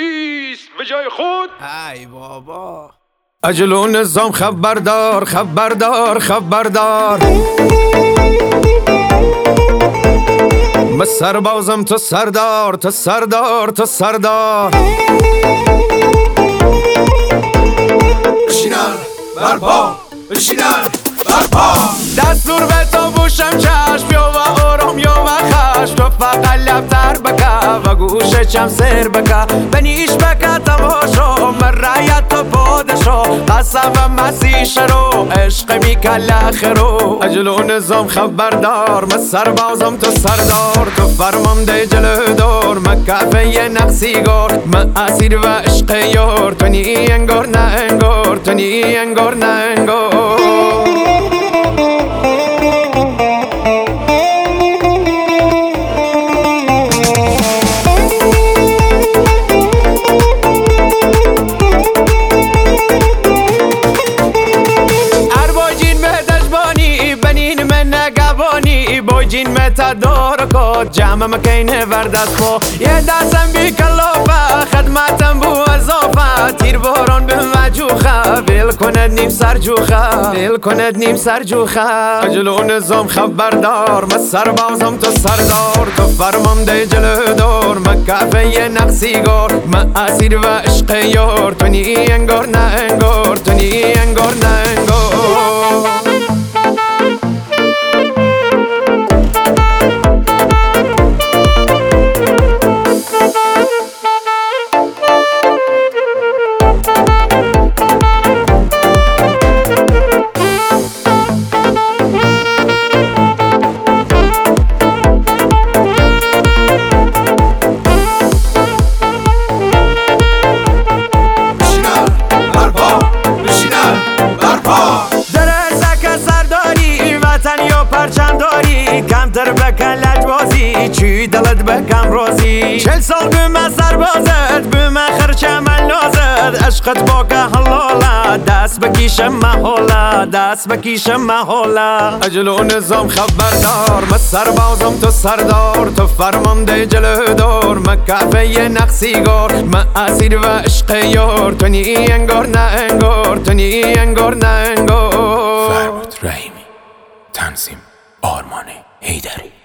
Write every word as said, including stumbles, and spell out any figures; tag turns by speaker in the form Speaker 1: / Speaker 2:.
Speaker 1: ایست به جای خود.
Speaker 2: ای بابا اجل و نظام خبردار خبردار خبردار من سربازم تو سردار تو سردار تو سردار
Speaker 3: بشینن برپا بشینن برپا
Speaker 2: دستور به تو بوشم چشم یا و آرام یا و خشم تو فقط لبتر بکه و گوش چم سر بکه بنیش بکه تماشا من رایت تو پادشا قسم و مسیح رو عشق می کل خرو اجل و نظام خبردار من سربازم تو سردار تو فرمام ده جلو دار من کفه نقصیگار من اسیر و عشق یار تو نی انگار نه انگار تو نی انگار نه انگار بوجین متدار کو جمع مکینه وردست کو یه دستم بی کلافه خدمتم بو اضافه تیر باران به مجوخه بیل کند نیم سر جوخه بیل کند نیم سر جوخه اجل و نظام خبردار من سربازم تو سردار تو فرمام ده جلو دار من کفه نقصیگار من اسیر و عشق یار تو نی انگار نه انگار تو نی انگار نه انگار کمتر بکن لجبازی چی دلت بکم رازی چل سال بومه سربازت بومه خرچه من لازد عشقت با که حلاله دست بکیشم محاله دست بکیشم محاله اجل و نظام خبردار من سربازم تو سردار تو فرمام ده جلو دار من کفه نقصیگار من اسیر و عشق یار تو نی انگار نه انگار تو نی انگار نه انگار
Speaker 3: فرمود رحیمی تنظیم آرمان حیدری.